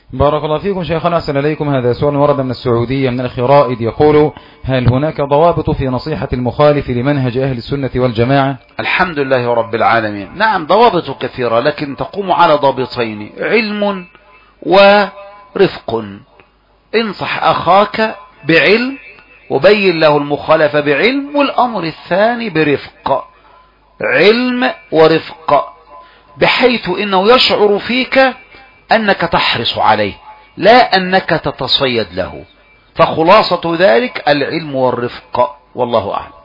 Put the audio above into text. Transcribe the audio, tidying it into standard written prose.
بارك الله فيكم شيخنا، أحسن إليكم. هذا سؤال ورد من السعودية من الأخ رائد يقول: هل هناك ضوابط في نصيحة المخالف لمنهج أهل السنة والجماعة؟ الحمد لله رب العالمين. نعم، ضوابط كثيرة، لكن تقوم على ضابطين: علم ورفق. انصح أخاك بعلم وبين له المخالفة بعلم، والأمر الثاني برفق، علم ورفق، بحيث إنه يشعر فيك أنك تحرص عليه لا أنك تتصيد له. فخلاصة ذلك العلم والرفق، والله أعلم.